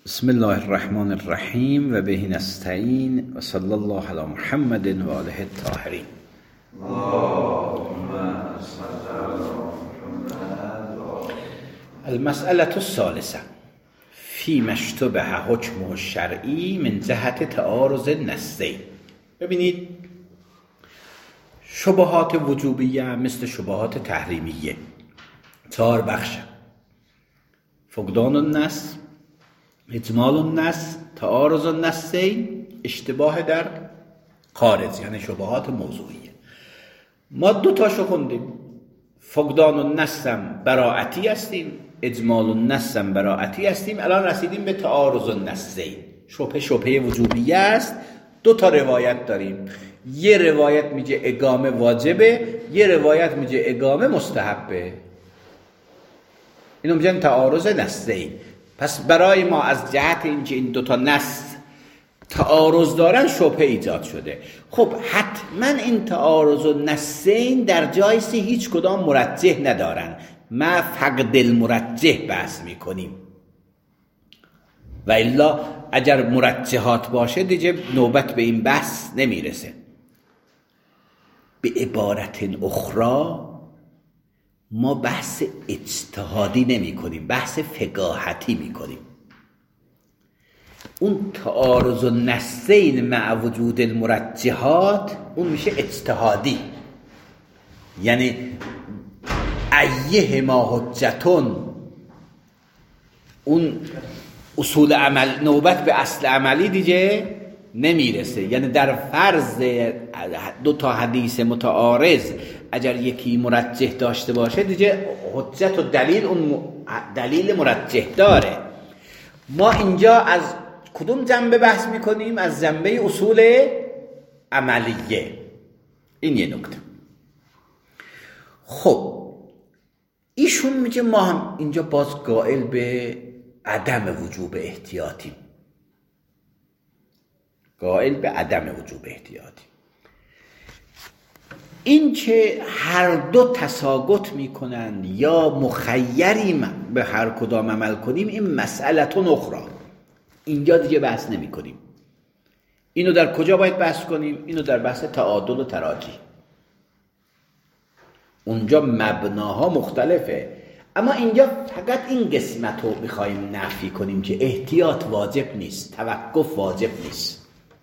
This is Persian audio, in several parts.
بسم الله الرحمن الرحیم و به نستعین و صلی الله علی محمد و آله الطاهرین. المسألة الثالثة فيما اشتبه حكمه الشرعي من جهت تعارض النصين. ببینید شبهات وجوبیه مثل شبهات تحریمیه 4 بخش: فقدان النص، اجمال النص، تعارض النصین، اشتباه در خارج، یعنی شبهات موضوعیه. ما 2 تاشو خوندیم. فقدان النص هم براعتی هستیم، اجمال النص هم براعتی هستیم. الان رسیدیم به تعارض النصین. شبهه وجوبیه است. 2 تا روایت داریم. یه روایت میگه اقامه واجبه، یه روایت میگه اقامه مستحبه. اینو میگن تعارض نصین. پس برای ما از جهت اینکه این 2 تا نص تعارض دارن شبهه ایجاد شده. خب حتما این تعارض و نصین در جایش هیچ کدام مرجح ندارن. ما فقد المرجح بحث میکنیم و الا اگر مرجحات باشه دیگه نوبت به این بحث نمیرسه. به عبارت اخرى ما بحث اجتهادی نمی کنیم، بحث فقاهتی می کنیم. اون تعارض النصین مع وجود المرجحات اون میشه اجتهادی، یعنی ایهما حجتون. اون اصول عمل نوبت به اصل عملی دیگه نمیرسه. یعنی در فرض 2 تا حدیث متعارض اگر یکی مرجح داشته باشه دیگه حجت و دلیل اون دلیل مرجح داره. ما اینجا از کدوم جنبه بحث میکنیم؟ از جنبه اصول عملیه. این یه نکته. خب ایشون میگه ما هم اینجا باز قائل به عدم وجوب احتیاطیم. قائل به عدم وجوب احتیاطی. این که هر 2 تساقط میکنن یا مخیریم به هر کدام عمل کنیم، این مسئلتون اخرى. اینجا دیگه بحث نمی کنیم. اینو در کجا باید بحث کنیم؟ اینو در بحث تعادل و تراجی. اونجا مبناها مختلفه، اما اینجا فقط این قسمت رو میخواییم نفی کنیم که احتیاط واجب نیست، توقف واجب نیست.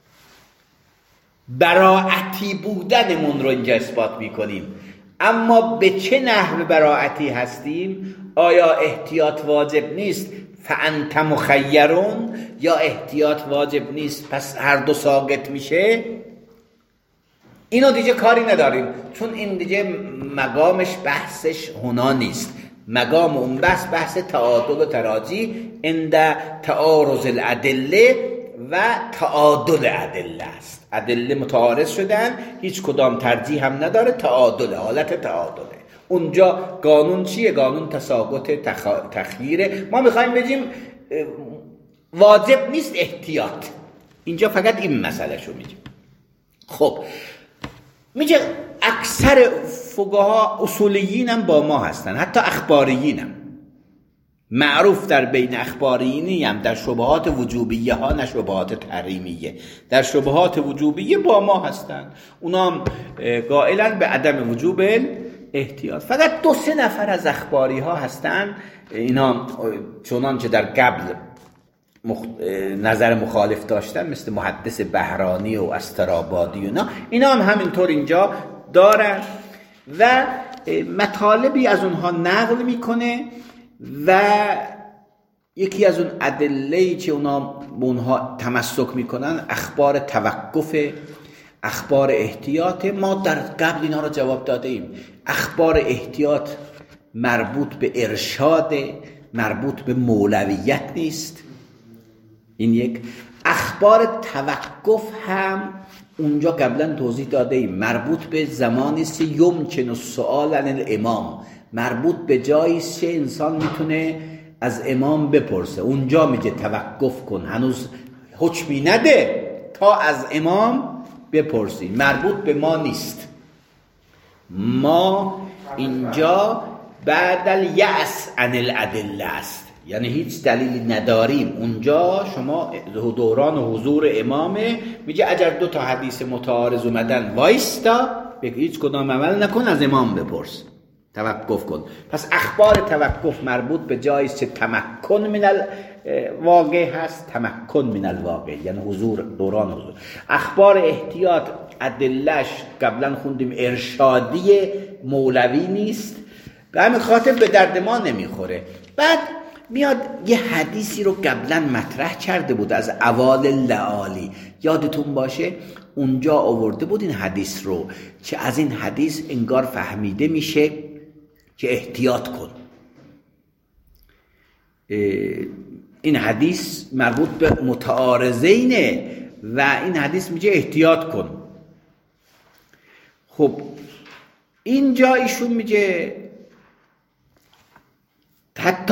براعتی بودنمون رو اینجا اثبات میکنیم. اما به چه نحو براعتی هستیم؟ آیا احتیاط واجب نیست فانت مخیرون، یا احتیاط واجب نیست پس هر 2 ساقط میشه؟ اینو دیگه کاری نداریم، چون این دیگه مقامش بحثش هنا نیست. مقام اون بحث تعادل و تراجی عند تعارض الادله و تعادل ادله است. ادله متعارض شدن، هیچ کدام ترجیح هم نداره، تعادل، حالت تعادله. اونجا قانون چیه؟ قانون تساقط تخییره. ما میخوایم بگیم واجب نیست احتیاط. اینجا فقط این مسئله شو میگیم. خب میگه اکثر فقها اصولیین هم با ما هستن، حتی اخباریین هم. معروف در بین اخباریینی هم در شبهات وجوبیه ها، نه شبهات تحریمیه، در شبهات وجوبیه با ما هستن. اونا هم قائلن به عدم وجوب احتیاط. فقط 2-3 نفر از اخباری ها هستن، اینا چنانچه در قبل نظر مخالف داشتن، مثل محدث بهرانی و استرابادی و اینا هم همینطور اینجا دارن و مطالبی از اونها نقل میکنه. و یکی از اون ادله‌ای که اونها تمسک میکنن اخبار توقف، اخبار احتیاط. ما در قبل اینا رو جواب داده ایم. اخبار احتیاط مربوط به ارشاد، مربوط به مولویت نیست. این یک. اخبار توقف هم اونجا قبلا توضیح داده ایم، مربوط به زمانی است یمکن السؤال عن الامام، مربوط به جایی است که انسان میتونه از امام بپرسه. اونجا میگه توقف کن، هنوز حکمی نده تا از امام بپرسی. مربوط به ما نیست. ما اینجا بعد الیأس عن الادله است. یعنی هیچ دلیلی نداریم اونجا شما دوران و حضور امامه، میگه اگر 2 تا حدیث متعارض اومدن وایستا، بگی هیچ کدام عمل نکن، از امام بپرس، توقف کن. پس اخبار توقف مربوط به جایی که تمکن من الواقع هست، تمکن من الواقع یعنی حضور، دوران حضور. اخبار احتیاط ادلش قبلا خوندیم ارشادی مولوی نیست، به همین خاطر به درد ما نمیخوره. بعد میاد یه حدیثی رو قبلا مطرح کرده بود از اوال لعالی، یادتون باشه اونجا آورده بود این حدیث رو که از این حدیث انگار فهمیده میشه که احتیاط کن. این حدیث مربوط به متعارضینه و این حدیث میگه احتیاط کن. خب اینجا ایشون میگه حتی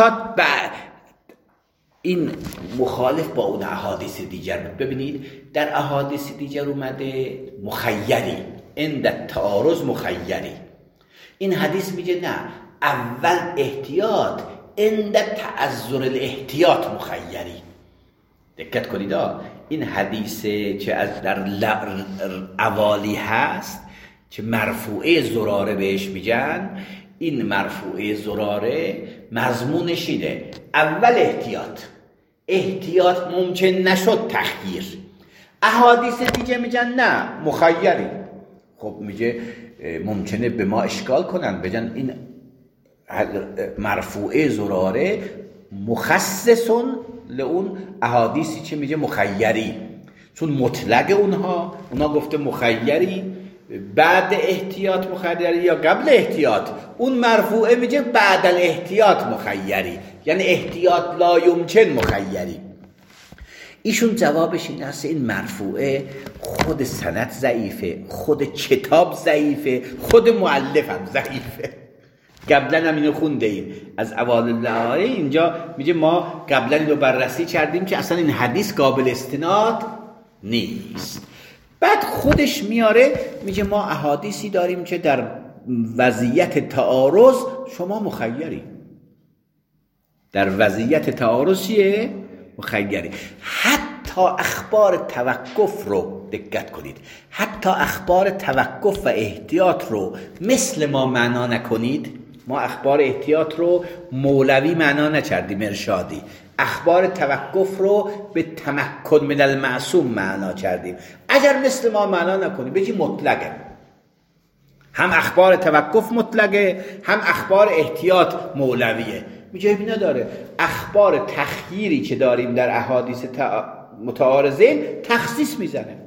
این مخالف با اون احادیث دیگر بود. ببینید در احادیث دیگر اومده مخیری، عند تعارض مخیری. این حدیث میگه نه، اول احتیاط، عند تعذر الاحتیاط مخیری. دقت کنید این حدیث که از در اوالی هست که مرفوعه زراره بهش میگن، این مرفوعه زراره مضمونش اینه اول احتیاط ممکن نشد تخییر. احادیث دیگه میگن نه مخیری. خب میگه ممکنه به ما اشکال کنن، بگن این مرفوعه زراره مخصصون لون احادیثی که میگه مخیری، چون مطلق اونا گفته مخیری، بعد احتیاط مخیری یا قبل احتیاط. اون مرفوعه میگه بعد الاحتیاط مخیری، یعنی احتیاط لا یمکن مخیری. ایشون جوابش این است این مرفوعه خود سند ضعیفه، خود کتاب ضعیفه، خود مؤلف هم ضعیفه. قبلا هم اینو خونده ایم از اوائل اللعالی. اینجا میگه ما قبلا اینو بررسی کردیم که اصلا این حدیث قابل استناد نیست. بعد خودش میاره میگه ما احادیثی داریم که در وضعیت تعارض شما مخیری، در وضعیت تعارضیه مخیری. حتی اخبار توقف رو دقت کنید، حتی اخبار توقف و احتیاط رو مثل ما معنا نکنید. ما اخبار احتیاط رو مولوی معنا نکردیم ارشادی، اخبار توقف رو به تمکن من المعصوم معنا کردیم. اگر مثل ما معنا نکنیم بگی مطلقه، هم اخبار توقف مطلقه هم اخبار احتیاط مولویه. جایبی نداره. اخبار تخییری که داریم در احادیث متعارضه تخصیص میزنه،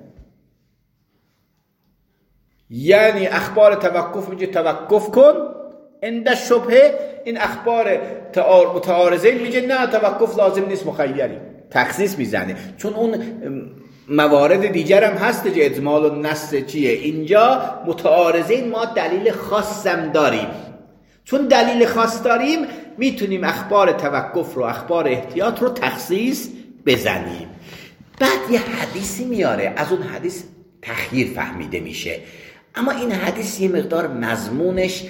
یعنی اخبار توقف میگه توقف کن عند شبهه، این اخبار متعارضه میگه نه توقف لازم نیست مخیری، تخصیص میزنه. چون اون موارد دیگر هم هست که اجمال و نص چیه، اینجا متعارضه ما دلیل خاصم داریم. چون دلیل خاص داریم میتونیم اخبار توقف رو، اخبار احتیاط رو تخصیص بزنیم. بعد یه حدیثی میاره، از اون حدیث تخییر فهمیده میشه، اما این حدیث یه مقدار مضمونش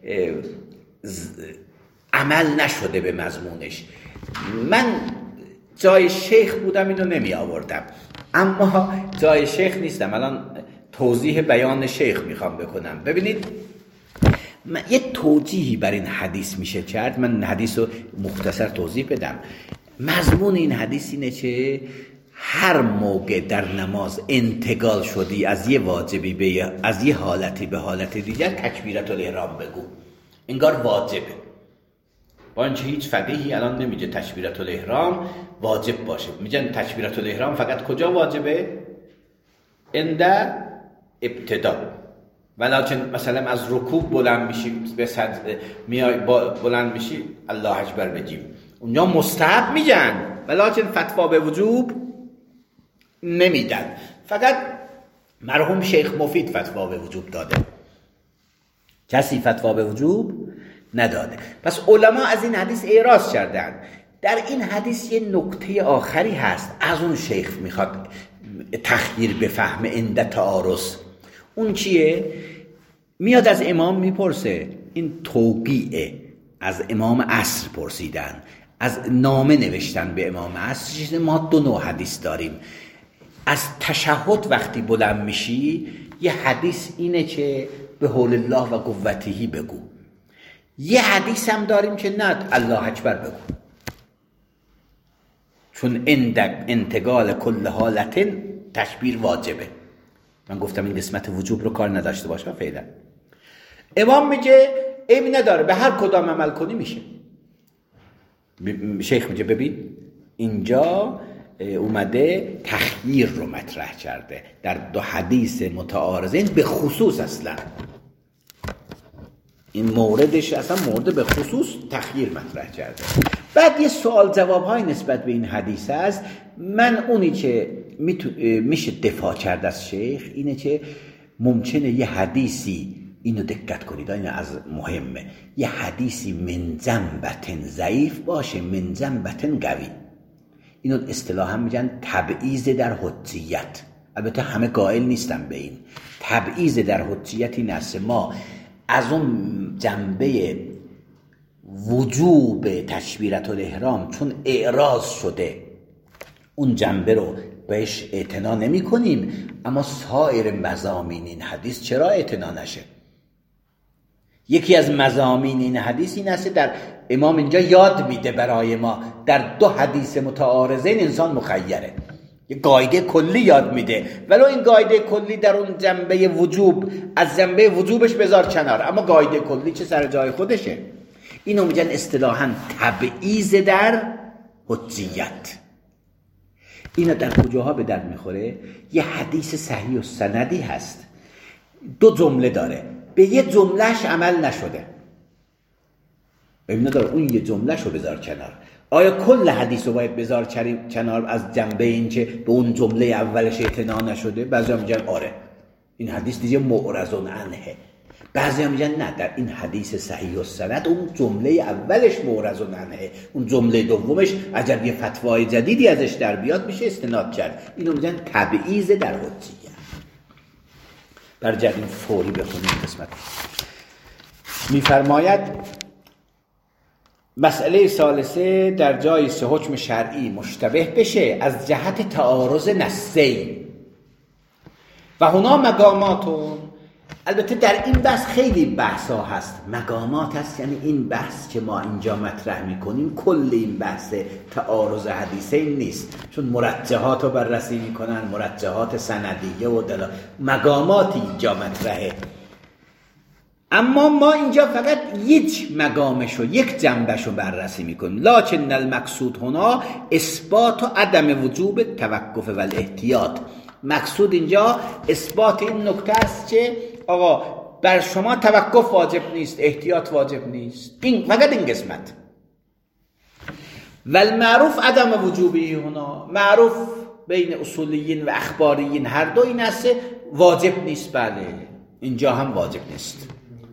عمل نشده به مضمونش. من جای شیخ بودم اینو نمی آوردم، اما جای شیخ نیستم، الان توضیح بیان شیخ میخوام بکنم. ببینید یه توجیهی بر این حدیث میشه کرد. من حدیث رو مختصر توضیح بدم. مضمون این حدیث اینه که هر موقع در نماز انتقال شدی از یه واجبی از یه حالتی به حالت دیگر تکبیرت الاحرام بگو، انگار واجبه. با اینکه هیچ فقیهی الان نمیگه تکبیرت الاحرام واجب باشه، میگن تکبیرت الاحرام فقط کجا واجبه؟ عند ابتدا. ولکن مثلا از رکوع بلند میشی به سجده میای بلند میشی الله اکبر بگیم، اونجا مستحب میگن، ولکن فتوا به وجوب نمیدن. فقط مرحوم شیخ مفید فتوا به وجوب داده، کسی فتوا به وجوب نداده. پس علما از این حدیث اعراض کردن. در این حدیث یه نکته آخری هست، از اون شیخ میخواد تخییر بفهمه عند تعارض. اون چیه؟ میاد از امام میپرسه، این توقیعه، از امام عصر پرسیدن از نامه نوشتن به امام عصر. ما 2 نوع حدیث داریم. از تشهد وقتی بلند میشی یه حدیث اینه که به حول الله و قوته بگو. یه حدیث هم داریم که نه الله اکبر بگو، چون انتقال کل حالت تکبیر واجبه. من گفتم این قسمت وجوب رو کار نداشته باشم فعلا. امام میگه عیبی نداره به هر کدام عمل کنی میشه. شیخ میگه ببین اینجا اومده تخییر رو مطرح کرده در 2 حدیث متعارضین به خصوص. اصلا این موردش اصلا مورد به خصوص تخییر مطرح کرده. بعد یه سوال جواب های نسبت به این حدیث هست. من اونی که میشه دفاع کرد از شیخ اینه که ممکنه یه حدیثی، اینو دقت کنید این از مهمه، یه حدیثی من جنبتن ضعیف باشه من جنبتن قوی. اینو اصطلاحا میگن تبعیض در حجیت. البته همه قائل نیستن به این. تبعیض در حجیت این است ما از اون جنبه وجوب تکبیرة الاحرام چون اعراض شده اون جنبه رو بهش اعتنا نمی کنیم، اما سایر مضامین این حدیث چرا اعتنا نشه؟ یکی از مضامین این حدیث این است در امام اینجا یاد میده برای ما در 2 حدیث متعارضین انسان مخیره. یه قاعده کلی یاد میده، ولو این قاعده کلی در اون جنبه وجوب از جنبه وجوبش بذار کنار، اما قاعده کلی چه سر جای خودشه. اینو میگن اصطلاحاً تبعیض در حجیت. اینا در کجاها به درد میخوره؟ یه حدیث صحیح و سندی هست 2 جمله داره، به یه جملهش عمل نشده. ببین نداره اون یه جملهش رو بذار کنار. آیا کل حدیث رو باید بذار کنار از جنبه این که به اون جمله اولش اعتنا نشده؟ بعضی هم میگن آره این حدیث دیگه معرض عنه. بعضی هم میگن نه در این حدیث صحیح و سند اون جمله اولش معرض عنه، اون جمله دومش اگر یه فتوای جدیدی ازش در بیاد میشه استناد کرد. اینو میگن تبعیض در حجیت. برگردیم فوری بخونیم قسمت. میفرماید مسئله ثالثه در جای سه حکم شرعی مشتبه بشه از جهت تعارض نصین و هنا مقاماتون. البته در این بحث خیلی بحثا هست، مقامات هست، یعنی این بحث که ما اینجا مطرح میکنیم کل این بحث تعارض حدیثین نیست، چون مرجحات رو بررسی میکنن، مرجحات سندیه و مقاماتی اینجا مطرحه. اما ما اینجا فقط یک مقامشو یک جنبشو بررسی میکنیم. لکن المقصود هنا اثبات و عدم وجوب توقف و الاحتیاط. مقصود اینجا اثبات این نکته است که آقا بر شما توقف واجب نیست، احتیاط واجب نیست. این فقط این قسمت. و المعروف عدم وجوبی هنا، معروف بین اصولیین و اخباریین هر دو این است واجب نیست. بله اینجا هم واجب نیست.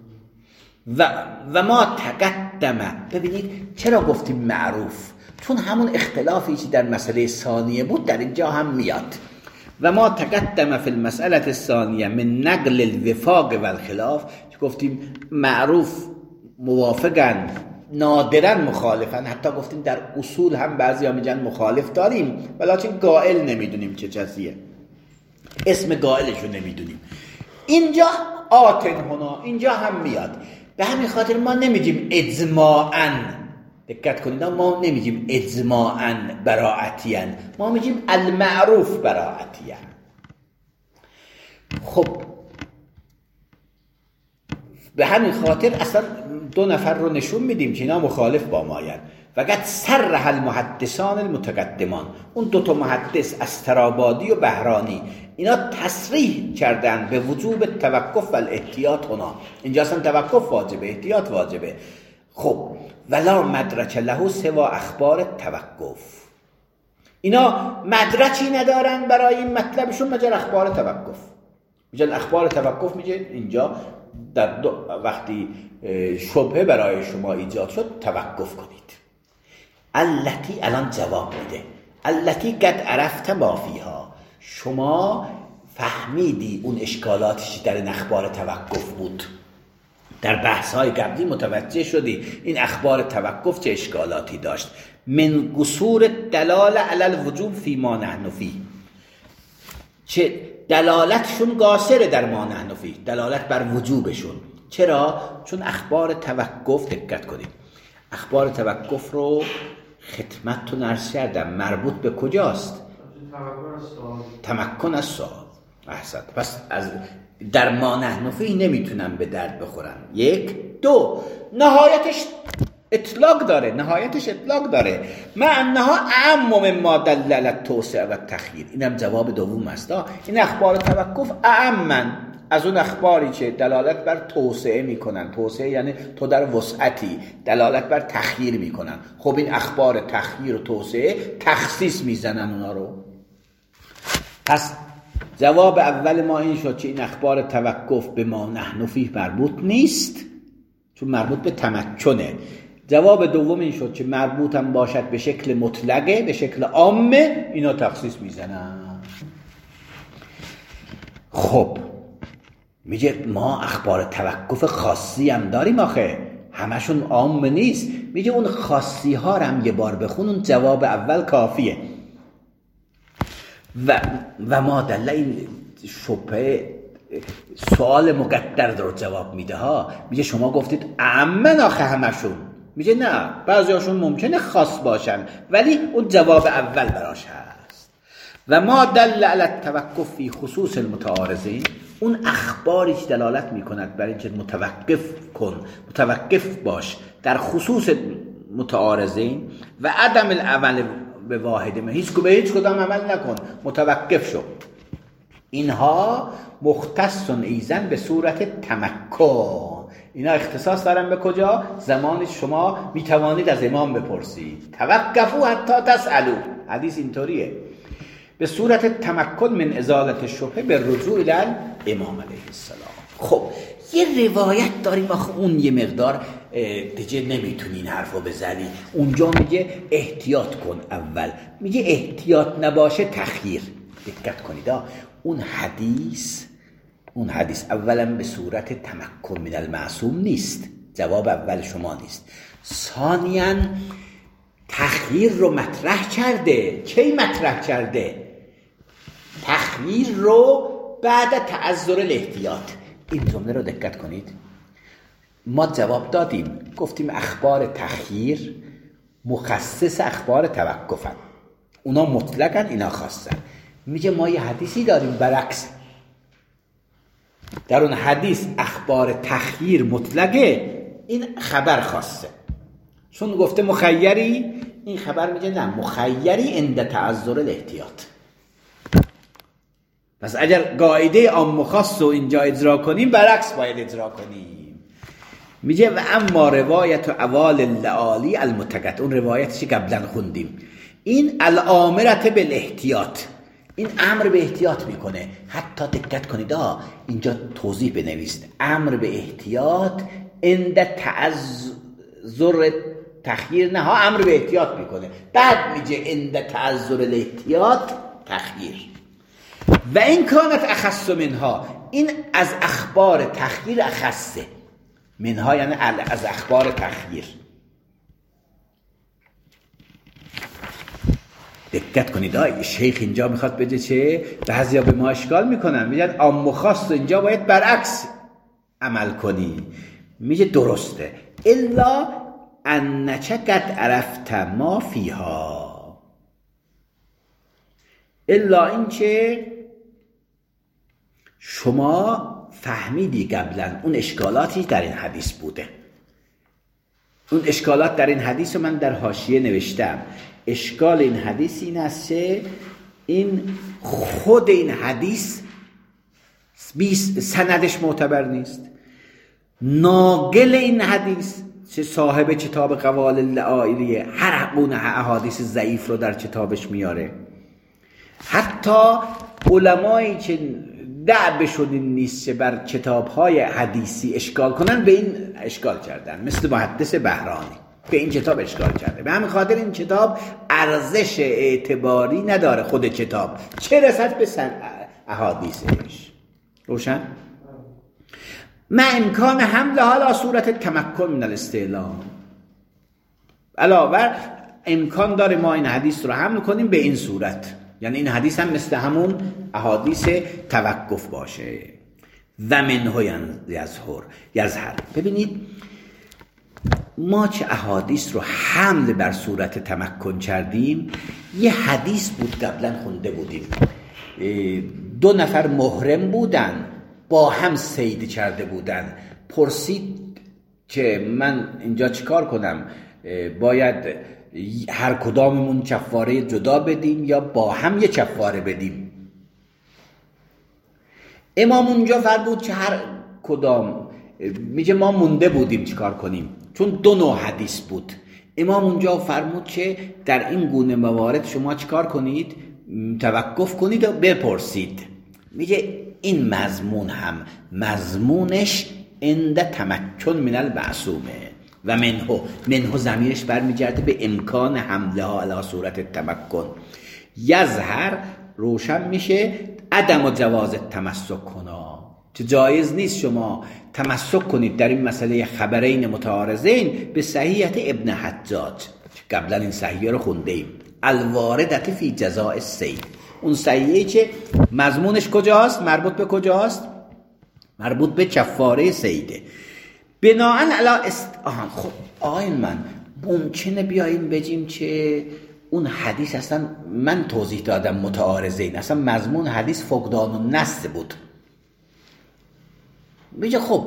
و ما تقدمه. ببینید چرا گفتیم معروف؟ چون همون اختلافی که در مسئله ثانیه بود در اینجا هم میاد. و ما تقدم فی المسئله الثانیه من نقل الوفاق و الخلاف، که گفتیم معروف موافقن، نادرا مخالفن. حتی گفتیم در اصول هم بعضی ها میگن مخالف داریم ولیکن قائل نمیدونیم چه کسیه، اسم قائلشو نمیدونیم. اینجا آتن هنا اینجا هم میاد. به همین خاطر ما نمیگیم اجماعاً، دقت کنید، ما نمیگیم اجماعاً براعتیاً، ما میگیم المعروف براعتیاً. خب به همین خاطر اصلا 2 نفر رو نشون میدیم که اینا مخالف با ماین. فقط صرح المحدثان المتقدمان، اون 2 تا محدث استرابادی و بهرانی، اینا تصریح کردن به وجوب توقف و الاحتیاط هنا. اینجا اصلا توقف واجبه، احتیاط واجبه. خب ولا مدرک له سوا اخبار توقف. اینا مدرکی ندارن برای این مطلبشون مگر اخبار توقف. میگن اخبار توقف، میگه اینجا در وقتی شبهه برای شما ایجاد شد توقف کنید. التی الان جواب میده، التی قد عرفت ما فیها، شما فهمیدی اون اشکالاتش در این اخبار توقف بود، در بحث‌های قبلی متوجه شدی این اخبار توقف چه اشکالاتی داشت. من قصور دلال علی الوجوب فی ما نحن فی، چه دلالتشون قاصره در ما نحن فی، دلالت بر وجوبشون. چرا؟ چون اخبار توقف، دقت کنید، اخبار توقف رو خدمتتون عرض کردم مربوط به کجاست؟ تمکن از سؤال. احسنت. پس از در ما نحن فی نمیتونم به درد بخورم. یک. دو، نهایتش اطلاق داره، نهایتش اطلاق داره. مع انها اعم مما دل علی التوسعه و التخییر. اینم جواب دوم است. این اخبار توقف اعمن از اون اخباری که دلالت بر توسعه میکنن. توسعه یعنی تو در وسعتی، دلالت بر تخییر میکنن. خب این اخبار تخییر و توسعه تخصیص میزنن اونا رو. پس جواب اول ما این شد که این اخبار توقف به ما نحن فیه مربوط نیست، چون مربوط به تمکنه. جواب دوم این شد که مربوط هم باشد به شکل مطلقه، به شکل عامه، اینا تخصیص میزنن. خب میگه ما اخبار توقف خاصی هم داریم آخه، همشون عام نیست. میگه اون خاصی ها رو هم یه بار بخون، اون جواب اول کافیه. و ما دل این شبهه سوال مقدر رو جواب میده ها. میگه شما گفتید عمن آخه همشون. میگه نه، بعضی هاشون ممکنه خاص باشن ولی اون جواب اول براش هست. و ما دل علی التوقف فی خصوص المتعارضین، اون اخباری که دلالت میکند برای اینکه متوقف باش در خصوص متعارضین و عدم العمل به واحد من، به هیچ کدام عمل نکن، متوقف شو. اینها مختصن ایزن به صورت تمکن. اینا اختصاص دارن به کجا؟ زمان شما میتوانید از امام بپرسید توقفوا حتی تسألوا. حدیث اینطوریه. به صورت تمکن من ازالت شبهه به رجوع الی امام علیه السلام. خب یه روایت داریم آخه اون یه مقدار دیگه نمیتونی این حرفو بزنی. اونجا میگه احتیاط کن. اول میگه احتیاط نباشه تخییر. دقت کنید اون حدیث اولا به صورت تمکن من المعصوم نیست، جواب اول شما نیست. ثانیاً تخییر رو مطرح کرده. کی مطرح کرده؟ تخییر رو بعد تعذر الاحتیاط. این جمله رو دقت کنید. ما جواب دادیم، گفتیم اخبار تخییر مخصص اخبار توقفن، اونا مطلقن اینا خاصن. میگه ما یه حدیثی داریم برعکس، در اون حدیث اخبار تخییر مطلقه، این خبر خاصه. چون گفته مخیری، این خبر میگه نه، مخیری عند تعذر الاحتیاط. پس اگر قاعده عام خاص رو اینجا اجرا کنیم، برعکس باید اجرا کنیم. میگه و اما روایت اوال اللعالی المتقط، اون روایتشی قبلا خوندیم، این الامرت بالاحتیاط، این امر به احتیاط میکنه. حتی دقت کنید اینجا توضیح بنویسید، امر به احتیاط عند تعذر تخییر، نه ها، امر به احتیاط میکنه، بعد میگه عند تعذر الاحتیاط تخییر. و این کانت اخص منها، این از اخبار تخییر اخصه. منها یعنی از اخبار تخییر. دقت کنید شیخ اینجا میخواد بگه چه؟ بعضیا به ما اشکال میکنن، میگن عام و خاص اینجا باید برعکس عمل کنی. میگه درسته، الا انک قد عرفت ما فیها، الا اینکه شما فهمیدی قبلا اون اشکالاتی در این حدیث بوده. اون اشکالات در این حدیث رو من در حاشیه نوشتم. اشکال این حدیث این است که این خود این حدیث سندش معتبر نیست. ناقل این حدیث چه صاحب کتاب قوال اللعائلیه هر گونه احادیث ضعیف رو در کتابش میاره. حتی علمایی که دعب شدین نیست که بر کتاب‌های حدیثی اشکال کنن، به این اشکال کردن، مثل محدث بهرانی به این کتاب اشکال کرده. به همین خاطر این کتاب ارزش اعتباری نداره خود کتاب، چه رسد به احادیثش. روشن؟ ما امکان حمل حالا صورت تمکن من الاستعلام، علاوه امکان داره ما این حدیث رو حمل کنیم به این صورت، یعنی این حدیث هم مثل همون احادیث توقف باشه. و منه یظهر. ببینید ما چه احادیث رو حمل بر صورت تمکن کردیم. یه حدیث بود قبلا خونده بودیم، 2 نفر محرم بودن، با هم صید کرده بودن. پرسید که من اینجا چیکار کنم؟ باید هر کداممون کفاره جدا بدیم یا با هم یه کفاره بدیم؟ امام اونجا فرمود که هر کدام، میگه ما مونده بودیم چیکار کنیم، چون 2 نوع حدیث بود. امام اونجا فرمود که در این گونه موارد شما چیکار کنید؟ توقف کنید و بپرسید. میگه این مضمون هم مضمونش عند تمکن من المعصومه و منه ضمیرش برمیگرده به امکان حمله ها علی صورت تمکن. یظهر روشن میشه عدم و جواز تمسک کنا، که جایز نیست شما تمسک کنید در این مسئله خبرین متعارضین به صحیحیت ابن حجاج. قبلا این صحیحه رو خونده ایم، الواردت فی جزاء الصید. اون صحیحه که مضمونش کجاست؟ مربوط به کجاست؟ مربوط به کفاره صیده. بناءً علی خب آقایون من ممکنه بیاییم بگیم که اون حدیث اصلا من توضیح دادم متعارضین، اصلا مضمون حدیث فقدان النص بود. میگه خب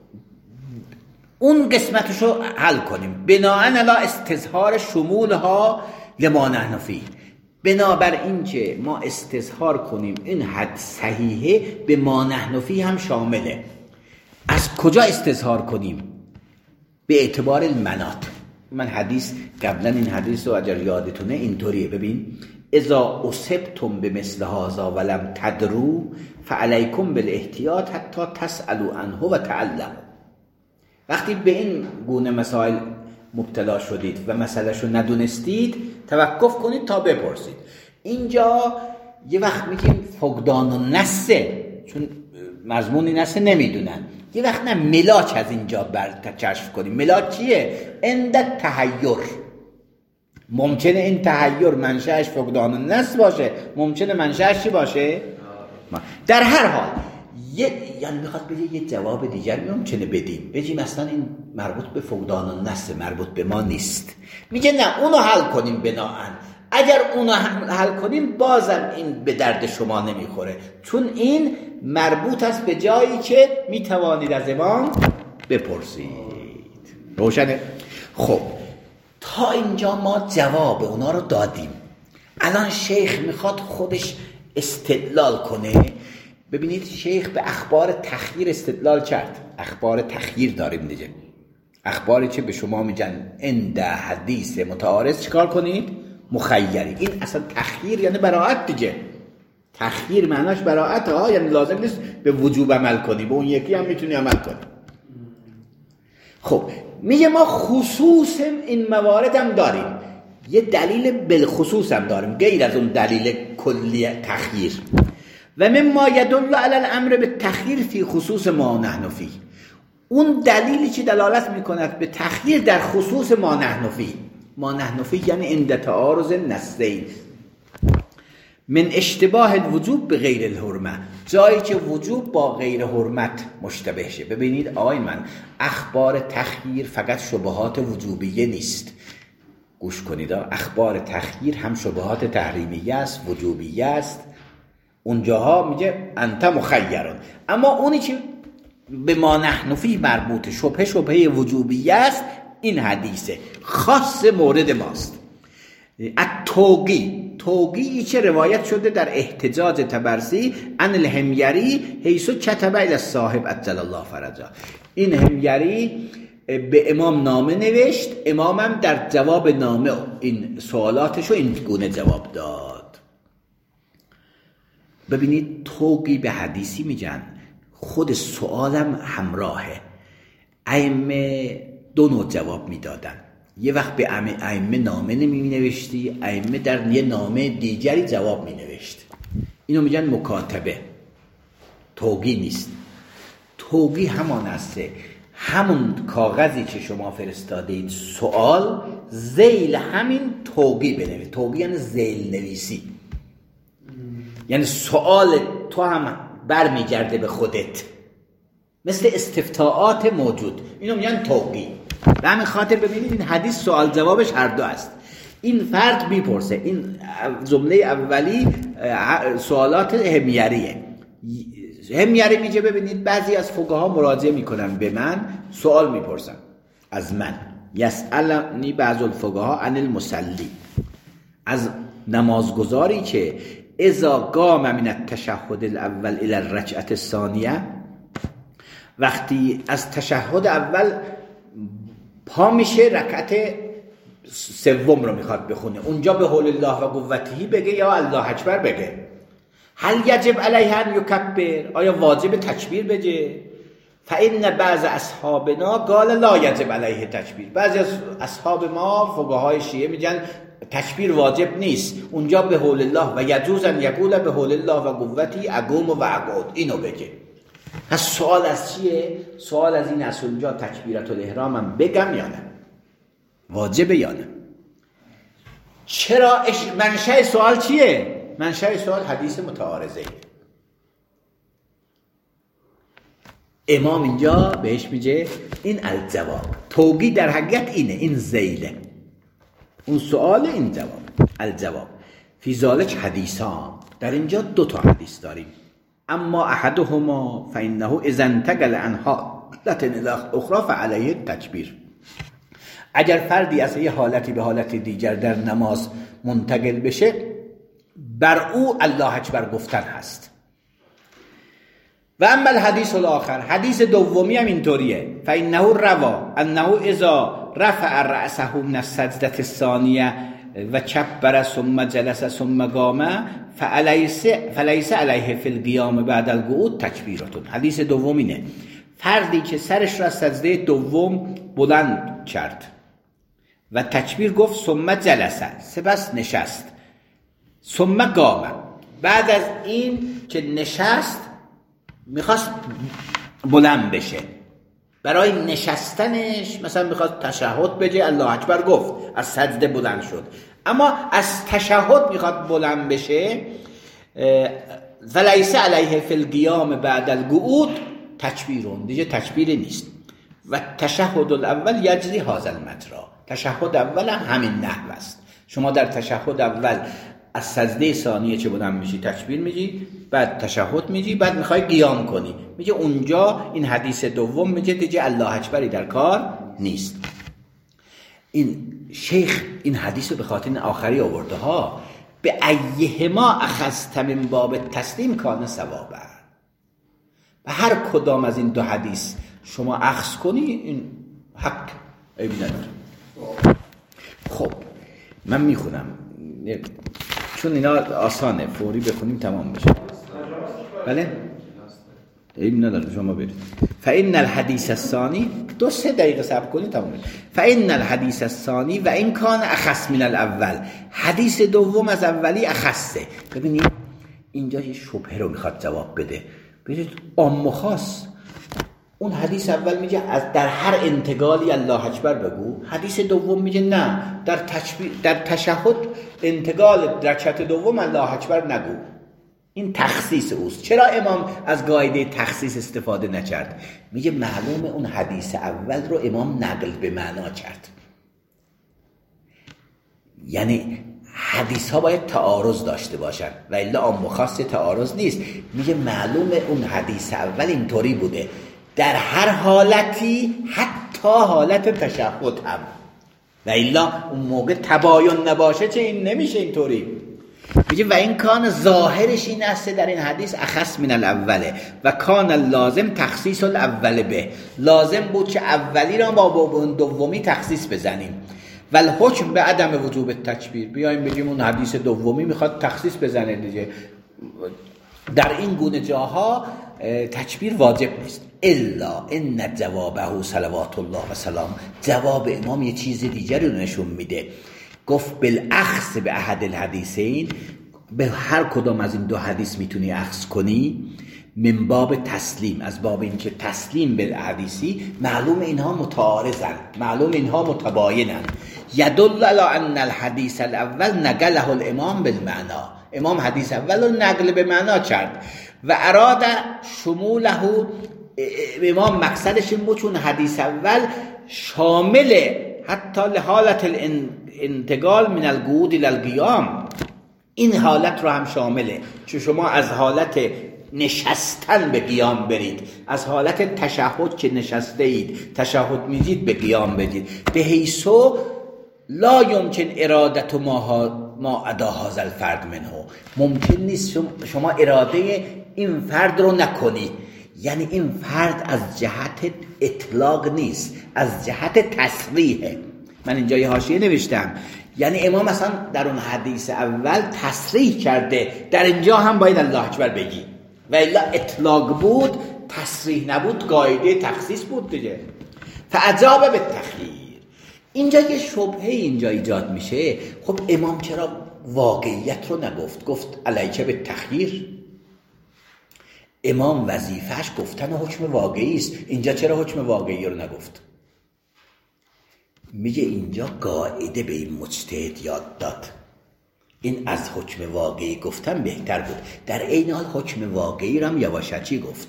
اون قسمتشو حل کنیم. بناءً علی استظهار شمولها لما نحن فیه، بنابر این که ما استظهار کنیم این حد صحیحه به ما نحن فیه هم شامله. از کجا استظهار کنیم؟ به اعتبار المناط. من حدیث قبلا این حدیث رو اگر یادتونه اینطوریه، ببین اذا اصبتم بمثل هذا ولم تدروا فعلیکم بالاحتیاط حتی تسألوا عنه و تعلموا. وقتی به این گونه مسائل مبتلا شدید و مسئله‌شو ندونستید توقف کنید تا بپرسید. اینجا یه وقت میگیم فقدان النصه، چون مضمون نصه نمیدونن. یه وقت نه، ملاک از اینجا کشف کنیم. ملاک چیه؟ عند تحیر. ممکنه این تحیر منشأش فقدان النص باشه، ممکنه منشأش چی باشه؟ در هر حال یعنی میخواد بگه یه جواب دیگر ممکنه بدیم، بگیم اصلا این مربوط به فقدان النص، مربوط به ما نیست. میگه نه، اونو حل کنیم. بناهن اگر اونو حل کنیم بازم این به درد شما نمیخوره، چون این مربوط است به جایی که میتوانید از امام بپرسید. روشنه؟ خب تا اینجا ما جواب اونا رو دادیم. الان شیخ میخواد خودش استدلال کنه. ببینید شیخ به اخبار تخییر استدلال کرد. اخبار تخییر داریم دیگه، اخباری که به شما میگن عند حدیث متعارض چیکار کنید؟ مخیری. این اصلا تخییر یعنی براءت دیگه. تخییر معناش براءت ها، یعنی لازم نیست به وجوب عمل کنی، به اون یکی هم میتونی عمل کنی. خب میگه ما خصوص این موارد هم داریم، یه دلیل بالخصوص هم داریم غیر از اون دلیل کلی تخییر. و مما یدل علی الامر بالتخییر فی خصوص ما نحن فیه، اون دلیلی که دلالت میکند به تخییر در خصوص ما نحن فیه. ما نحن فیه یعنی عند تعارض النصین من اشتباه الوجوب به غیر الحرمه، جایی که وجوب با غیر حرمت مشتبه شه. ببینید آقای من، اخبار تخییر فقط شبهات وجوبیه نیست، گوش کنید، اخبار تخییر هم شبهات تحریمیه است، وجوبیه است. اونجاها میگه انت مخیرون. اما اونی که به ما نحن فیه مربوط شبهه وجوبیه است، این حدیثه خاص مورد ماست. توقی که روایت شده در احتجاج طبرسی عن الحمیری حیث کتب الی الصاحب عجل الله فرجه. این حمیری به امام نامه نوشت، امامم در جواب نامه این سوالاتشو این گونه جواب داد. ببینید توقی به حدیثی میگن، خود سوالم همراهه. ائمه 2 نوع جواب میدادن. یه وقت به ائمه نامه نمی-نوشتی، ائمه در یه نامه دیگری جواب می-نوشت. اینو میگن مکاتبه، توقی نیست. توقی همان است همون کاغذی که شما فرستاده این سوال ذیل همین توقی بنویس. توقی یعنی ذیل نویسی، یعنی سوال تو هم برمیگرده به خودت، مثل استفتاءات موجود، اینو میگن توقی. به همین خاطر ببینید این حدیث سوال جوابش هر دو است. این فرد میپرسه، این جمله اولی سوالات همیریه. همیری میگه ببینید بعضی از فقها مراجعه میکنن به من، سوال میپرسن از من، یسألنی بعض الفقها عن المصلی، از نمازگزاری که اذا قام من التشهد الاول الى الرکعه الثانیه، وقتی از تشهد اول پا میشه رکعت سوم رو میخواد بخونه، اونجا به حول الله و قوته بگه یا الله اکبر بگه؟ هل یجب علیه ان یکبر، آیا واجب تکبیر بگه؟ فان بعض اصحابنا قال لا یجب علیه تکبیر، بعضی از اصحاب ما فقهای شیعه میگن تکبیر واجب نیست، اونجا به حول الله و یجوز ان یقول به حول الله و قوته اقوم و اقعد، اینو بگه. پس سوال از چیه؟ سوال از این است اونجا تکبیرت الاحرامم بگم یا نه، واجبه یا نه. چرا منشأ سوال چیه؟ منشأ سوال حدیث متعارضه. امام اینجا بهش میگه این الجواب. توقی در حقیقت اینه، این ذیله، اون سوال این جواب. الجواب فی ذالک حدیثان، در اینجا دو تا حدیث داریم. اما احدهما فانه اذا انتقل عن حالت الى اخرى فعليه التکبیر. اگر فردی از یه حالتی به حالت دیگر در نماز منتقل بشه، بر او الله اکبر گفتن هست. و اما الحدیث الاخر، حدیث دومی هم اینطوریه، فانه روا انه اذا رفع رأسه من السجدة الثانیه و کبر ثم جلس ثم قام فلیس علیه فی القیام بعد القعود تکبیرتون. حدیث دوم اینه، فردی که سرش را از سجده دوم بلند کرد و تکبیر گفت ثم جلسه، سپس نشست، ثم قام، بعد از این که نشست میخواست بلند بشه، برای نشستنش مثلا میخواست تشهد بگه، الله اکبر گفت، از سجده بلند شد، اما از تشهد میخواد بلند بشه، فلیس علیه فی القیام بعد القعود تکبیرون، دیگه تکبیری نیست. و تشهد الاول یجری هذا المجرا، تشهد اول هم همین نحو است. شما در تشهد اول از سجده ثانیه چه بلند میشی تکبیر میگی، بعد تشهد میگی، بعد میخوای قیام کنی، میگه اونجا این حدیث دوم میگه دیگه الله اکبری در کار نیست. این شیخ این حدیث رو به خاطر این آخری آورده ها، به ایهما اخذت من باب تسلیم کان ثوابا، و هر کدام از این دو حدیث شما اخذ کنی این حق عیبی نداره. خب من میخونم چون اینا آسانه، فوری بخونیم تمام بشه. بله عیبی نداره، شما برید. فإن الحدیث الثانی، 2-3 دقیقه صبر کنید تمام بشه. فإن الحدیث الثانی و این کان اخص من الاول، حدیث دوم از اولی اخصه. ببینید اینجا یه شبهه رو میخواد جواب بده. ببینید عام و خاص، اون حدیث اول میگه در هر انتقالی الله اکبر بگو، حدیث دوم میگه نه، در تشهد انتقال رکعت دوم الله اکبر نگو. این تخصیص اوست. چرا امام از قاعده تخصیص استفاده نکرد؟ میگه معلومه اون حدیث اول رو امام نقل به معنا کرد، یعنی حدیث ها باید تعارض داشته باشن و الا عام و خاص تعارض نیست. میگه معلومه اون حدیث اول اینطوری بوده در هر حالتی، حتی حالت تشهد هم، و الا اون موقع تباین نباشه چه این نمیشه اینطوری. میگه و این کان ظاهرش این است در این حدیث اخص من الاوله و کان لازم تخصیص الاول به، لازم بود که اولی را با دومی تخصیص بزنیم. و الحکم به عدم وجوب تکبیر، بیایم بگیم اون حدیث دومی میخواد تخصیص بزنه دیگه، در این گونه جاها تکبیر واجب نیست. الا ان جوابه صلوات الله و سلام، جواب امام یه چیز دیگری رو نشون میده. گفت بالاخذ به احد الحدیثین، به هر کدام از این دو حدیث میتونی اخذ کنی، من باب تسلیم، از باب این که تسلیم به حدیثی، معلوم اینها متعارضن، معلوم اینها متباینن. یدل علی ان الحدیث الاول نقله الامام بالمعنا، امام حدیث اول رو نقل به معنا کرد و اراد شموله، امام مقصدش این بود چون حدیث اول شامل حتی لحالت الانتقال من القعود الى القیام، این حالت رو هم شامله، چون شما از حالت نشستن به قیام برید، از حالت تشهد که نشسته اید تشهد میدید به قیام برید، به حیثو لا یمکن ارادت ما ادا هذا الفرد منه، ممکن نیست شما اراده این فرد رو نکنی، یعنی این فرد از جهت اطلاق نیست، از جهت تصریحه. من اینجا یه حاشیه نوشتم، یعنی امام مثلا در اون حدیث اول تصریح کرده، در اینجا هم باید الله اکبر بگی، و الا اطلاق بود، تصریح نبود، قاعده تخصیص بود دیگه. فعجاب به تخییر، اینجا یه شبهه اینجا ایجاد میشه، خب امام چرا واقعیت رو نگفت؟ گفت علیکه به تخییر، امام وظیفهش گفتن حکم واقعی است، اینجا چرا حکم واقعی رو نگفت؟ میگه اینجا قاعده به این مجتهد یاد داد، این از حکم واقعی گفتن بهتر بود، در عین حال حکم واقعی رو هم یواشکی گفت.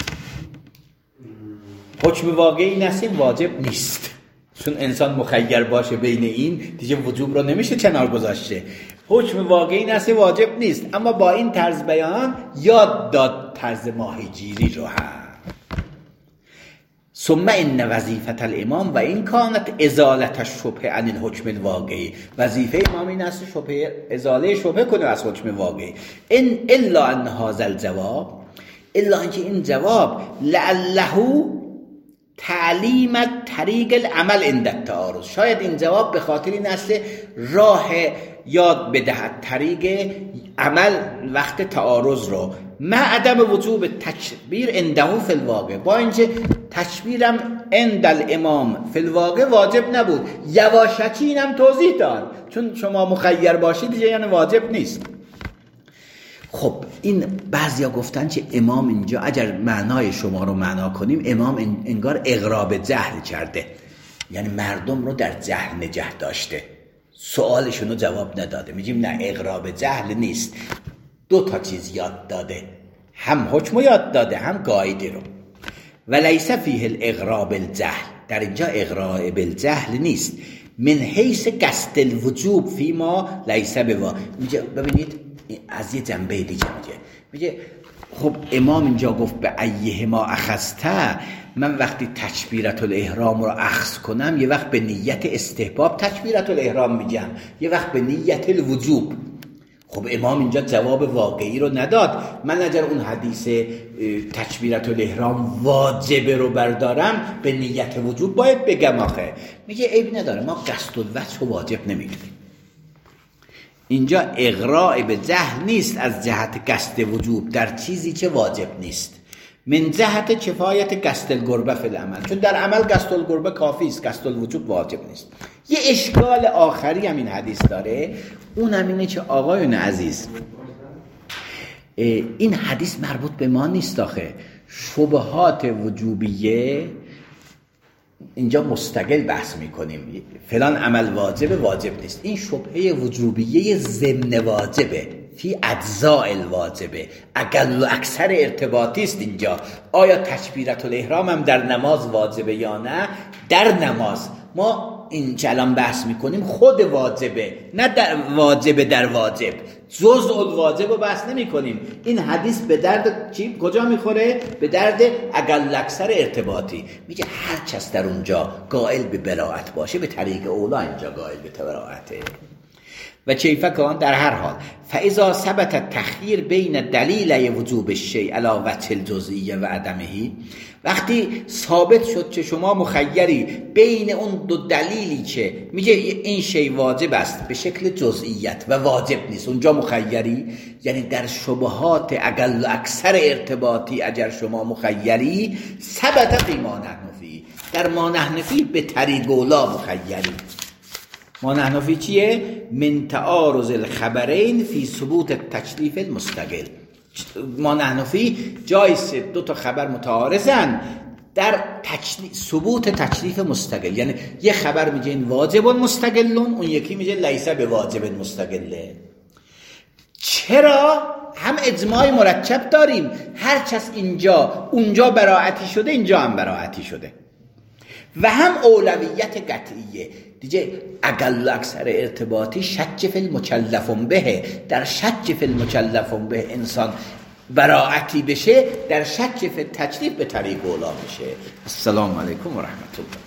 حکم واقعی نسیم واجب نیست، چون انسان مخیر باشه بین این دیگه وجوب رو نمیشه کنار گذاشته. حکم واقعی نسیم واجب نیست، اما با این طرز بیان یاد داد طرز ماهیگیری رو هم. ثم ان وظیفه الامام و این کانت ازالت الشبهه عن الحکم الواقعی، وظیفه امام این است شبهه، ازاله شبهه کنه از حکم واقعی. ان الا ان هذا الجواب، الا اینکه این جواب لعله تعلیم طریق العمل عند التعارض، شاید این جواب به خاطر این است راه یاد بدهد طریق عمل وقت تعارض رو، مع عدم وجوب تکبیر عنده فی الواقع، با اینکه تکبیرم عند الامام فی الواقع واجب نبود، یواشکی اینم توضیح داد، چون شما مخیر باشید دیگه یعنی واجب نیست. خب این بعضیا گفتن که امام اینجا اگر معنای شما رو معنا کنیم، امام انگار اغراب جهل کرده، یعنی مردم رو در جهل نگه داشته، سوالشون رو جواب نداده. میگیم نه، اغراب جهل نیست، دو تا چیز یاد داده، هم حکم یاد داده هم قاعده رو. و لیس فیه الاغراب الجهل، در اینجا اغراب الجهل نیست، من حیث قصد الوجوب فیما لیس بوا. ببینید از یه جنبه دیگه میگه خب امام اینجا گفت به ایه ما اخذته، من وقتی تکبیرت الاحرام رو اخذ کنم یه وقت به نیت استحباب تکبیرت الاحرام میگم، یه وقت به نیت الوجوب. خب امام اینجا جواب واقعی رو نداد. من اگر اون حدیث تکبیرت الاحرام واجبه رو بردارم به نیت وجوب باید بگم آخه. میگه عیب نداره، ما قصد الوجه رو واجب نمیدونیم. اینجا اغراء به جهل نیست از جهت قصد وجوب در چیزی که واجب نیست، من جهت کفایت قصد القربه فی العمل، چون در عمل قصد القربه کافی است، قصد الوجوب واجب نیست. یه اشکال آخری هم این حدیث داره، اون هم اینه که آقایون عزیز این حدیث مربوط به ما نیست آخه، شبهات وجوبیه اینجا مستقل بحث میکنیم، فلان عمل واجب نیست، این شبهه وجوبیه ضمن واجبه، فی اجزاء الواجبه، اقل و اکثر ارتباطی است. اینجا آیا تکبیرت الاحرام هم در نماز واجبه یا نه؟ در نماز ما این که الان بحث میکنیم خود واجبه، نه در واجبه، در واجب جزء الواجب رو بحث نمی کنیم. این حدیث به درد چی؟ کجا میخوره؟ به درد اقل اکثر ارتباطی. میگه هر کس در اونجا قائل به براءت باشه به طریق اولا اینجا قائل به براءته. و کیف کان در هر حال فاذا ثبت التخییر بین دلیل وجوب الشیء علی وجه الجزئیه و عدمه، وقتی ثابت شد که شما مخیری بین اون دو دلیلی که میگه این شی واجب است به شکل جزئیت و واجب نیست، اونجا مخیری، یعنی در شبهات اقل و اکثر ارتباطی اگر شما مخیری، ثبت فی ما نحن فیه، در ما نحن فیه به طریق اولا مخیری. ما نحن فیه چیه؟ من تعارض الخبرین فی ثبوت التکلیف المستقل، ما نحنفی جایسه دو تا خبر متعارضن در ثبوت تکلیف مستقل. یعنی یه خبر میگه این واجب مستقلون، اون یکی میگه لیس به واجب مستقله. چرا؟ هم اجماع مرکب داریم، هر کس اینجا اونجا براعتی شده اینجا هم براعتی شده، و هم اولویت قطعیه دیگه. اقل اکثر ارتباطی شک فی المکلف به، در شک فی المکلف به انسان براعتی بشه، در شک فی تکلیف به طریق اولا بشه. السلام علیکم و رحمت الله.